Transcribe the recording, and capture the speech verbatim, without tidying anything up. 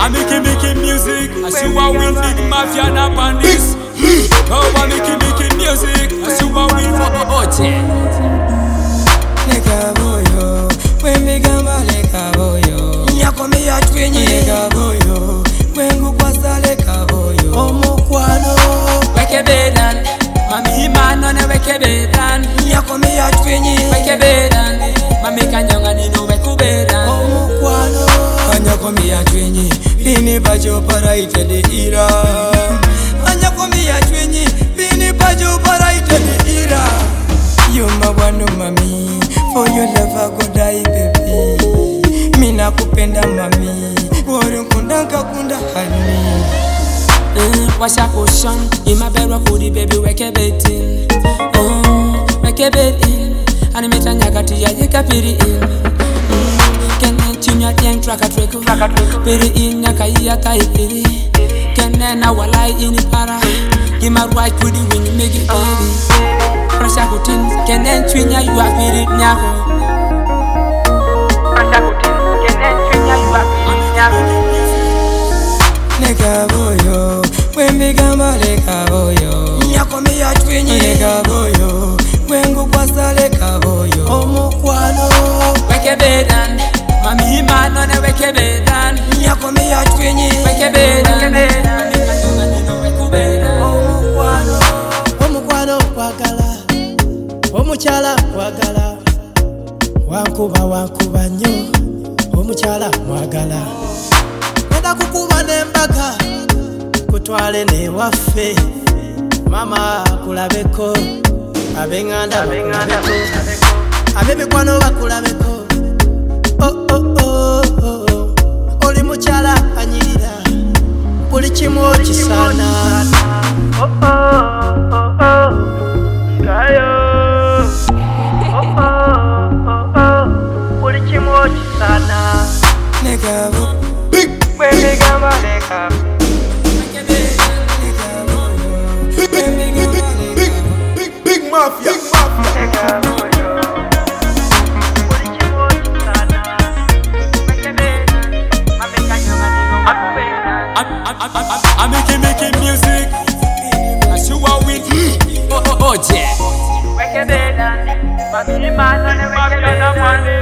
I'm making making music. I see what we big mafia na pandis. Oh, I'm making making music. I see what we for Oche. Nigga boyo, when me gamba leka boyo. Nyako me ya twenye. Nigga boyo, when gu kwasa leka boyo. Omukwano, weke bedan. Mami himano ne weke bedan. Nyako me ya twenye. Weke bedan. Mami kanyonga nino weku bedan. Omukwano, nyako me ya twenye. Bini bajo para ite de ira. Nyako me ya twenye. Bini bajo para ite de ira. You my one mami, for your love I go die baby. Mina kupenda mami, wori kundanga kunda hani. Mm, what's your potion? In my bedroom for the baby weke betin. Oh, weke betin. And me tanya kati ya yeka piri in. Kene chunya tiang traka treko. Piri in ya kai ya kai piri. Kene na walai ini para. Give my right to the win you make it baby. Pressure kutin, kene chunya you a piri nyako. Pressure kutin, kene chunya you a piri nyako. Nigga boyo, when me gamba leka boyo. Nyako me ya twenye. Nigga boyo, when gu kwasa leka boyo. Omukwano, weke bedan. Mami himano ne weke bedan. Nyako me ya twenye. Weke bedan. Mami kanyonga nino weku bedan. Omukwano, omukwano kwagala, omuchala kwagala, wankuba wankuba nnyo, omuchala mwagala. Nenda kukuba n'embaga, kutwale ne waffe, mama kulabeko, abenganda bakulabeko, ab'emikwano bakulabeko. Oh oh oh oh, oli muchala anyirira, buli kimu okisana. Oh oh oh oh, gayo. Oh oh oh oh, buli kimu okisana. nigga boyo. When me gamba leka, Nigga boyo, when me gamba leka. Big, big mafia, big mafia. nigga boyo, buli kimu okisana. I'm, I'm, I'm, I'm making making music. I see what we do. Oh, oh, oh, yeah. Weke bedan, mami himano ne weke bedan.